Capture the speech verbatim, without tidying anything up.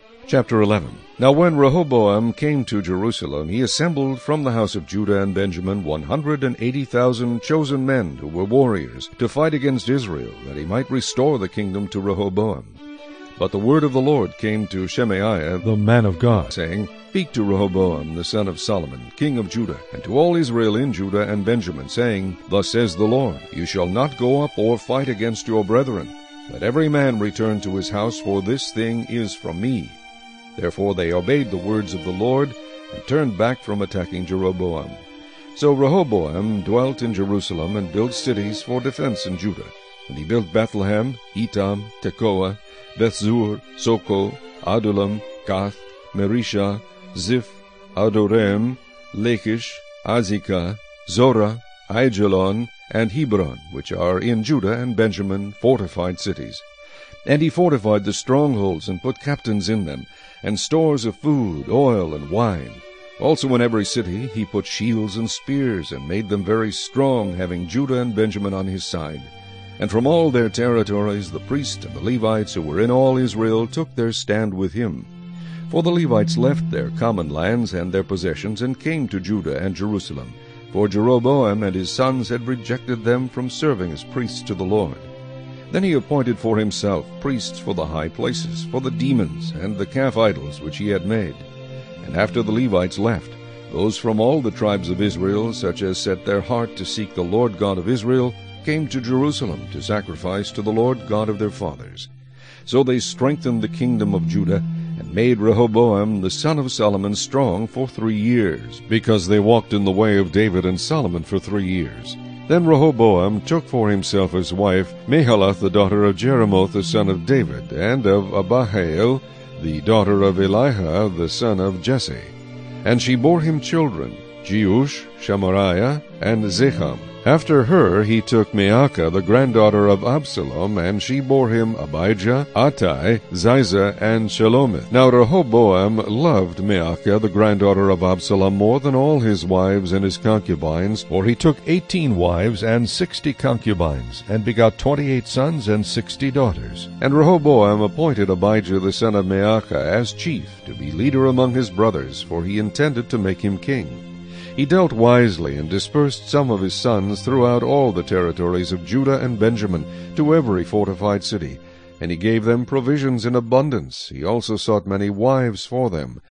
Chapter eleven. Now when Rehoboam came to Jerusalem, he assembled from the house of Judah and Benjamin one hundred and eighty thousand chosen men who were warriors, to fight against Israel, that he might restore the kingdom to Rehoboam. But the word of the Lord came to Shemaiah the man of God, saying, Speak to Rehoboam the son of Solomon, king of Judah, and to all Israel in Judah and Benjamin, saying, Thus says the Lord, You shall not go up or fight against your brethren. Let every man return to his house, for this thing is from me. Therefore they obeyed the words of the Lord, and turned back from attacking Jeroboam. So Rehoboam dwelt in Jerusalem, and built cities for defense in Judah. And he built Bethlehem, Etam, Tekoa, Bethzur, Soko, Adullam, Gath, Merisha, Ziph, Adorem, Lachish, Azekah, Zorah, Aijalon, and Hebron, which are in Judah and Benjamin, fortified cities. And he fortified the strongholds, and put captains in them, and stores of food, oil, and wine. Also in every city he put shields and spears, and made them very strong, having Judah and Benjamin on his side. And from all their territories the priests and the Levites who were in all Israel took their stand with him. For the Levites left their common lands and their possessions, and came to Judah and Jerusalem, for Jeroboam and his sons had rejected them from serving as priests to the Lord. Then he appointed for himself priests for the high places, for the demons and the calf idols which he had made. And after the Levites left, those from all the tribes of Israel, such as set their heart to seek the Lord God of Israel, came to Jerusalem to sacrifice to the Lord God of their fathers. So they strengthened the kingdom of Judah, and made Rehoboam the son of Solomon strong for three years, because they walked in the way of David and Solomon for three years. Then Rehoboam took for himself as wife Mahalath the daughter of Jeremoth the son of David, and of Abihail the daughter of Eliha the son of Jesse. And she bore him children, Jeush, Shamariah, and Zecham. After her he took Maacah the granddaughter of Absalom, and she bore him Abijah, Attai, Ziza, and Shelomith. Now Rehoboam loved Maacah the granddaughter of Absalom more than all his wives and his concubines, for he took eighteen wives and sixty concubines, and begot twenty-eight sons and sixty daughters. And Rehoboam appointed Abijah the son of Maacah as chief, to be leader among his brothers, for he intended to make him king. He dealt wisely, and dispersed some of his sons throughout all the territories of Judah and Benjamin, to every fortified city. And he gave them provisions in abundance. He also sought many wives for them.